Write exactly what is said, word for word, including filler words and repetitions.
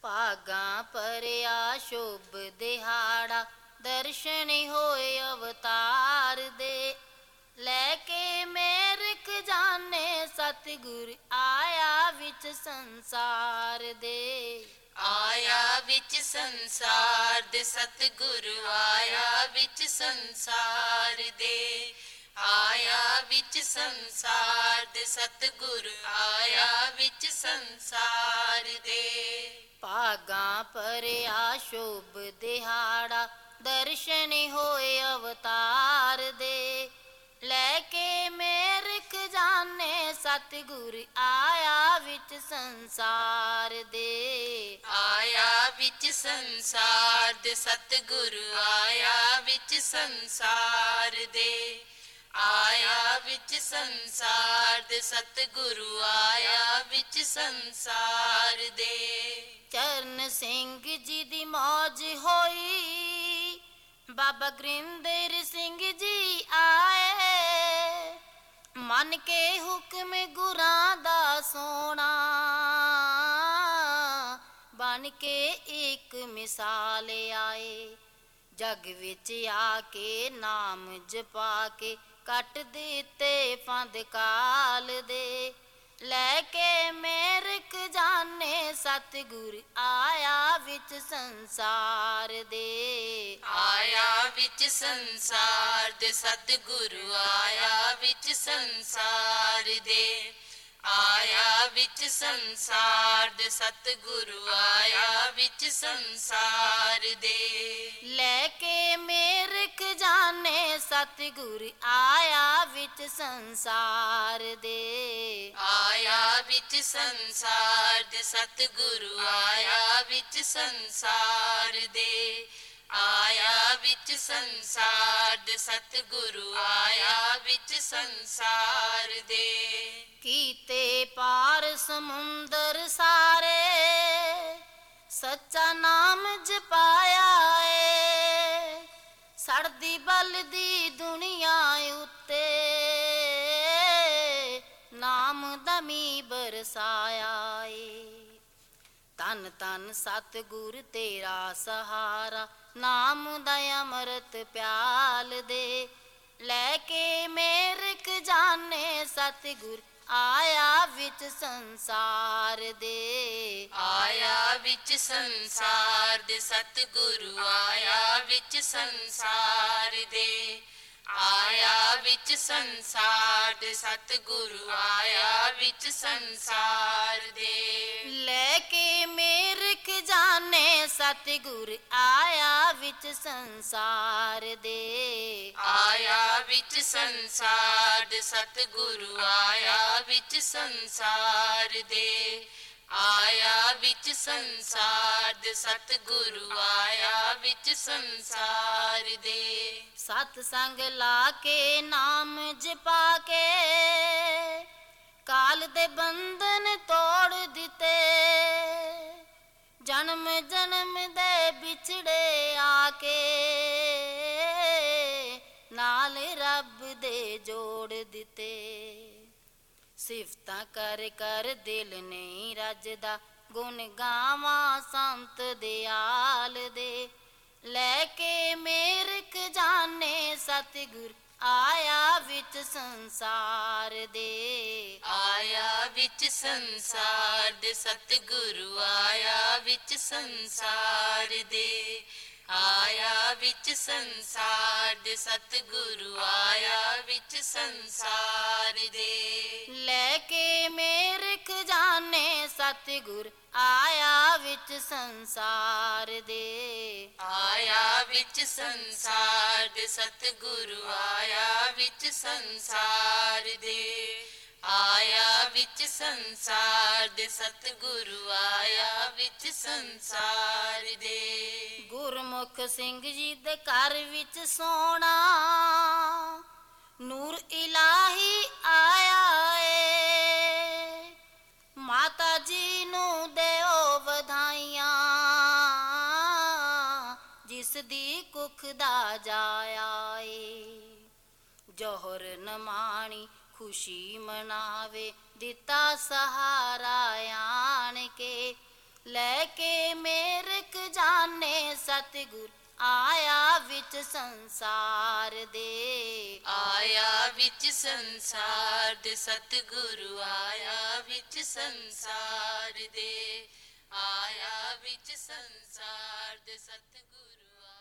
ਭਾਗਾਂ ਭਰਿਆ ਸ਼ੁਭ ਦਿਹਾੜਾ, ਦਰਸ਼ਨ ਹੋਏ ਅਵਤਾਰ ਦੇ। ਲੈ ਕੇ ਮੇਰ ਖਜ਼ਾਨੇ ਸਤਿਗੁਰ ਆਇਆ ਵਿੱਚ ਸੰਸਾਰ ਦੇ। ਆਇਆ ਵਿੱਚ ਸੰਸਾਰ ਦੇ, ਸਤਿਗੁਰ ਆਇਆ ਵਿੱਚ ਸੰਸਾਰ ਦੇ। ਆਇਆ ਵਿੱਚ ਸੰਸਾਰ ਦੇ, ਸਤਿਗੁਰ ਆਇਆ ਵਿੱਚ ਸੰਸਾਰ ਦੇ। ਭਾਗਾਂ ਭਰਿਆ ਸ਼ੁਭ ਦਿਹਾੜਾ, ਦਰਸ਼ਨ ਹੋਏ ਅਵਤਾਰ ਦੇ। ਲੈ ਕੇ ਮੇਰ ਖਜ਼ਾਨੇ ਸਤਿਗੁਰ ਆਇਆ ਵਿੱਚ ਸੰਸਾਰ ਦੇ। ਆਇਆ ਵਿੱਚ ਸੰਸਾਰ ਦੇ, ਸਤਿਗੁਰ ਆਇਆ ਵਿੱਚ ਸੰਸਾਰ ਦੇ। ਆਇਆ ਵਿੱਚ ਸੰਸਾਰ ਦੇ, ਸਤਿਗੁਰ ਆਇਆ ਵਿੱਚ ਸੰਸਾਰ ਦੇ। ਚਰਨ ਸਿੰਘ ਜੀ ਦੀ ਮੌਜ ਹੋਈ, ਬਾਬਾ ਗੁਰਿੰਦਰ ਸਿੰਘ ਜੀ ਆਏ। ਮੰਨ ਕੇ ਹੁਕਮ ਗੁਰਾਂ ਦਾ ਸੋਣਾ, ਬਣ ਕੇ ਇੱਕ ਮਿਸਾਲ ਆਏ। ਜਗ ਵਿੱਚ ਆ ਕੇ ਨਾਮ ਜਪਾ ਕੇ, ਕੱਟ ਦਿੱਤੇ ਫੰਦ ਕਾਲ ਦੇ। ਲੈ ਕੇ ਮੇਰ ਖਜ਼ਾਨੇ ਸਤਿਗੁਰ ਆਇਆ ਵਿੱਚ ਸੰਸਾਰ ਦੇ। ਆਇਆ ਵਿੱਚ ਸੰਸਾਰ ਦੇ, ਸਤਿਗੁਰ ਆਇਆ ਵਿੱਚ ਸੰਸਾਰ ਦੇ। ਆਇਆ ਵਿੱਚ ਸੰਸਾਰ ਦੇ, ਸਤਿਗੁਰ ਆਇਆ ਵਿੱਚ ਸੰਸਾਰ ਦੇ। ਲੈ ਕੇ ਮੇਰ ਖਜ਼ਾਨੇ ਸਤਿਗੁਰ ਆਇਆ ਵਿੱਚ ਸੰਸਾਰ ਦੇ। ਆਇਆ ਵਿੱਚ ਸੰਸਾਰ ਦੇ, ਸਤਿਗੁਰ ਆਇਆ ਵਿੱਚ ਸੰਸਾਰ ਦੇ। ਆਇਆ ਵਿੱਚ ਸੰਸਾਰ ਦੇ, ਸਤਿਗੁਰ ਆਇਆ ਵਿੱਚ ਸੰਸਾਰ ਦੇ। ਕੀਤੇ ਪਾਰ ਸਮੁੰਦਰ ਸਾਰੇ, ਸੱਚਾ ਨਾਮ ਜਪਾਇਆ ਏ। ਸੜਦੀ ਬਲਦੀ ਦੁਨੀਆ ਉੱਤੇ, ਨਾਮ ਦਾ ਮੀਂਹ ਬਰਸਾਇਆ ਏ। ਧੰਨ ਧੰਨ ਸਤਿਗੁਰ ਤੇਰਾ ਸਹਾਰਾ, ਨਾਮ ਦਾ ਅੰਮ੍ਰਿਤ ਪਿਆਲ ਦੇ। ਲੈ ਕੇ ਮੇਰ ਖਜ਼ਾਨੇ ਸਤਿਗੁਰ ਆਇਆ ਵਿੱਚ ਸੰਸਾਰ ਦੇ। ਆਇਆ ਵਿੱਚ ਸੰਸਾਰ ਦੇ, ਸਤਿਗੁਰ ਆਇਆ ਵਿੱਚ ਸੰਸਾਰ ਦੇ। ਆਇਆ ਵਿੱਚ ਸੰਸਾਰ ਦੇ, ਸਤਿਗੁਰ ਆਇਆ ਵਿੱਚ ਸੰਸਾਰ ਦੇ। ਲੈ ਕੇ ਮੇਰ ਖਜ਼ਾਨੇ ਸਤਿਗੁਰ ਆਇਆ ਵਿੱਚ ਸੰਸਾਰ ਦੇ। ਆਇਆ ਵਿੱਚ ਸੰਸਾਰ ਦੇ, ਸਤਿਗੁਰ ਆਇਆ ਵਿੱਚ ਸੰਸਾਰ ਦੇ। ਆਇਆ ਵਿੱਚ ਸੰਸਾਰ ਦੇ, ਸਤਿਗੁਰ ਆਇਆ ਵਿੱਚ ਸੰਸਾਰ ਦੇ। ਸਤ ਸੰਗ ਲਾ ਕੇ ਨਾਮ ਜਪਾ ਕੇ, ਕਾਲ ਦੇ ਬੰਧਨ ਤੋੜ ਦਿੱਤੇ। ਜਨਮ ਜਨਮ ਦੇ ਵਿਛੜੇ ਆ ਕੇ, ਨਾਲ ਰੱਬ ਦੇ ਜੋੜ ਦਿੱਤੇ। ਸਿਫਤਾਂ ਕਰ ਕਰ ਦਿਲ ਨਹੀਂ ਰੱਜਦਾ, ਗੁਣ ਗਾਵਾਂ ਸੰਤ ਦਿਆਲ ਦੇ। ਲੈ ਕੇ ਮੇਰ ਖਜ਼ਾਨੇ ਸਤਿਗੁਰ ਆਇਆ ਵਿੱਚ ਸੰਸਾਰ ਦੇ। ਆਇਆ ਵਿੱਚ ਸੰਸਾਰ ਦੇ, ਸਤਿਗੁਰ ਆਇਆ ਵਿੱਚ ਸੰਸਾਰ ਦੇ। ਆਇਆ ਵਿੱਚ ਸੰਸਾਰ ਦੇ, ਸਤਿਗੁਰ ਆਇਆ ਵਿੱਚ ਸੰਸਾਰ ਦੇ। ਲੈ ਕੇ ਮੇਰ ਖਜ਼ਾਨੇ ਸਤਿਗੁਰ ਆਇਆ ਵਿੱਚ ਸੰਸਾਰ ਦੇ। ਆਇਆ ਵਿੱਚ ਸੰਸਾਰ ਦੇ, ਸਤਿਗੁਰ ਆਇਆ ਵਿੱਚ ਸੰਸਾਰ ਦੇ। ਆਇਆ ਵਿੱਚ ਸੰਸਾਰ ਦੇ, ਸਤਿਗੁਰ ਆਇਆ ਵਿੱਚ ਸੰਸਾਰ ਦੇ। ਗੁਰਮੁਖ ਸਿੰਘ ਜੀ ਦੇ ਘਰ ਵਿੱਚ ਸੋਣਾ, ਨੂਰ ਇਲਾਹੀ ਆਇਆ ਏ। ਮਾਤਾ ਜੀ ਨੂੰ ਦਿਓ ਵਧਾਈਆਂ, ਜਿਸ ਦੀ ਕੁੱਖ ਦਾ ਜਾਇਆ ਏ। ਜੋਹਰ ਨਮਾਣੀ ਖੁਸ਼ੀ ਮਨਾਵੇ, ਦਿੱਤਾ ਸਹਾਰਾ ਆਣ ਕੇ। ਲੈ ਕੇ ਮੇਰ ਖਜ਼ਾਨੇ ਸਤਿਗੁਰ ਆਇਆ ਵਿੱਚ ਸੰਸਾਰ ਦੇ। ਆਇਆ ਵਿੱਚ ਸੰਸਾਰ ਦੇ ਸਤਿਗੁਰੂ ਆਇਆ ਵਿੱਚ ਸੰਸਾਰ ਦੇ। ਆਇਆ ਵਿੱਚ ਸੰਸਾਰ ਦੇ ਸਤਿਗੁਰੂ